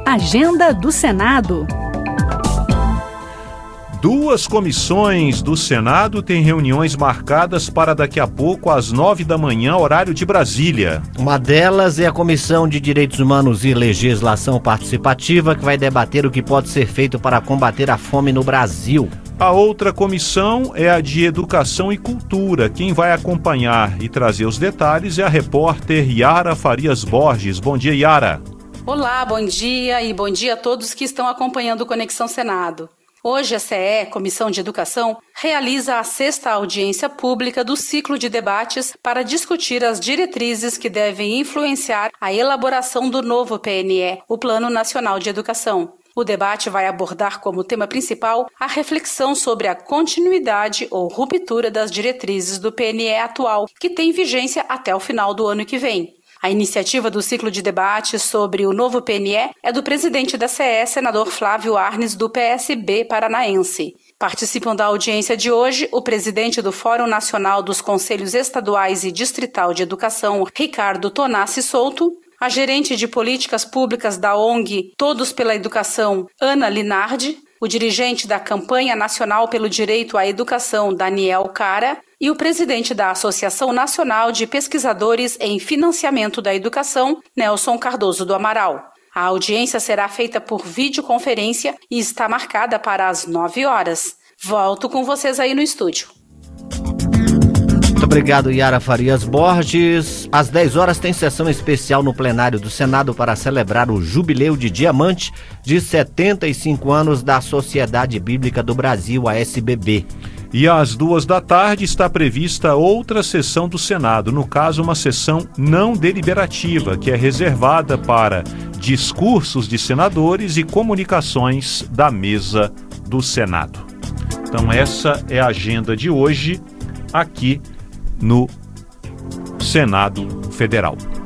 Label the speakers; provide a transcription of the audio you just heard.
Speaker 1: Agenda do Senado.
Speaker 2: Duas comissões do Senado têm reuniões marcadas para daqui a pouco às 9 da manhã, horário de Brasília.
Speaker 3: Uma delas é a Comissão de Direitos Humanos e Legislação Participativa, que vai debater o que pode ser feito para combater a fome no Brasil.
Speaker 2: A outra comissão é a de Educação e Cultura. Quem vai acompanhar e trazer os detalhes é a repórter Yara Farias Borges. Bom dia, Yara.
Speaker 4: Olá, bom dia e bom dia a todos que estão acompanhando o Conexão Senado. Hoje a CE, Comissão de Educação, realiza a 6ª audiência pública do ciclo de debates para discutir as diretrizes que devem influenciar a elaboração do novo PNE, o Plano Nacional de Educação. O debate vai abordar como tema principal a reflexão sobre a continuidade ou ruptura das diretrizes do PNE atual, que tem vigência até o final do ano que vem. A iniciativa do ciclo de debate sobre o novo PNE é do presidente da CE, senador Flávio Arnes, do PSB paranaense. Participam da audiência de hoje o presidente do Fórum Nacional dos Conselhos Estaduais e Distrital de Educação, Ricardo Tonassi Souto, a gerente de políticas públicas da ONG Todos pela Educação, Ana Linardi, o dirigente da Campanha Nacional pelo Direito à Educação, Daniel Cara, e o presidente da Associação Nacional de Pesquisadores em Financiamento da Educação, Nelson Cardoso do Amaral. A audiência será feita por videoconferência e está marcada para as 9 horas. Volto com vocês aí no estúdio.
Speaker 3: Muito obrigado, Yara Farias Borges. Às 10 horas tem sessão especial no plenário do Senado para celebrar o Jubileu de Diamante de 75 anos da Sociedade Bíblica do Brasil, a SBB.
Speaker 2: E às 2 da tarde está prevista outra sessão do Senado, no caso uma sessão não deliberativa, que é reservada para discursos de senadores e comunicações da mesa do Senado. Então essa é a agenda de hoje aqui no Senado Federal.